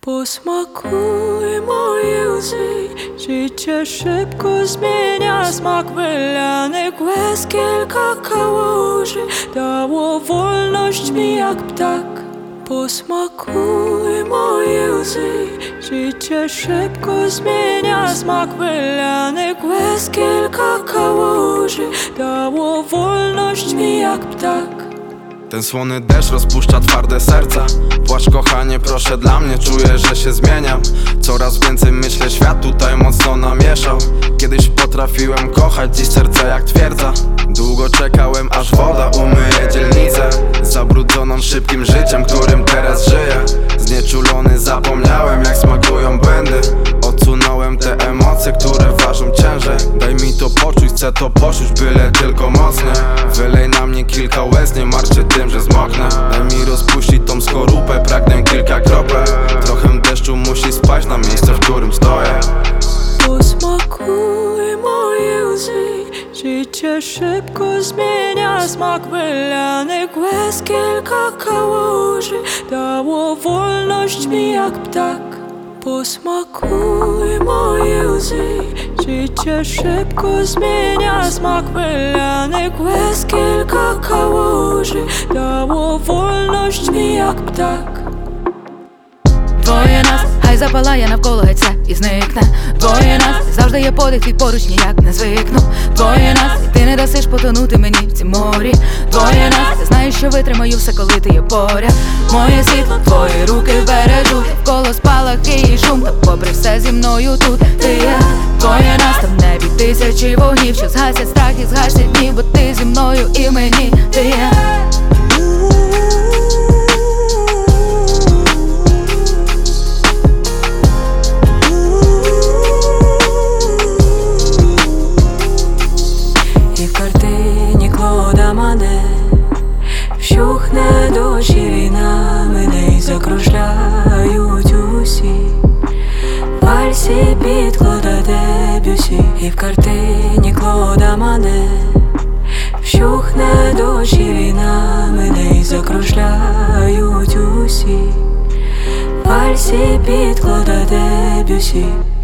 Посмакуй мої узи, життя шибко зміня смак виляний квес кілька калужі, дало вольność mi jak ptak. Посмакуй мої узи, життя шибко зміня смак виляний квес кілька калужі, dało wolność mi jak ptak. Ten słony deszcz rozpuszcza twarde serca. Płacz kochanie, proszę dla mnie, czuję, że się zmieniam. Coraz więcej myślę, świat tutaj mocno namieszał. Kiedyś potrafiłem kochać, dziś serce jak twierdza. Długo czekałem, aż woda umyje dzielnicę zabrudzoną szybkim życiem, którym teraz żyję. Znieczulony zapomniałem, jak smakują błędy. Odsunąłem te emocje, które ważą ciężej. Daj mi to poczuć, chcę to poczuć, byle tylko mocnie. Wylej na mnie kilka łez, nie martw się tym, że zmoknę. Daj mi rozpuścić tą skorupę, pragnę kilka kropel. Trochę deszczu musi spaść na miejsce, w którym stoję. Посмакуй мої łzy, życie szybko zmienia smak wylanych łez kilka kałuży, dało wolność mi jak ptak. Посмакуй мої łzy, życie szybko zmienia smak wylanych łez kilka kałuży, dało wolność mi jak ptak. Двоє нас, хай запалає навколо геть все і зникне. Двоє нас, завжди є подих, твій поруч ніяк не звикну. Двоє нас, і ти не дасиш потонути мені в цім морі. Двоє нас, ти знаєш, що витримаю все, коли ти є поряд. Моє світло, твої руки бережуть, вколо спалахи і шум, та попри все зі мною тут ти є. Двоє нас, та в небі тисячі вогнів, що згасять страх і згасять дні, бо ти зі мною і мені ти є. Вщухне дощ і війна, мене й закружляють усі. В вальсі під Клода Дебюсі, і в картині Клода Мане. Вщухне дощ і війна, мене й закружляють усі. В вальсі під Клода Дебюсі.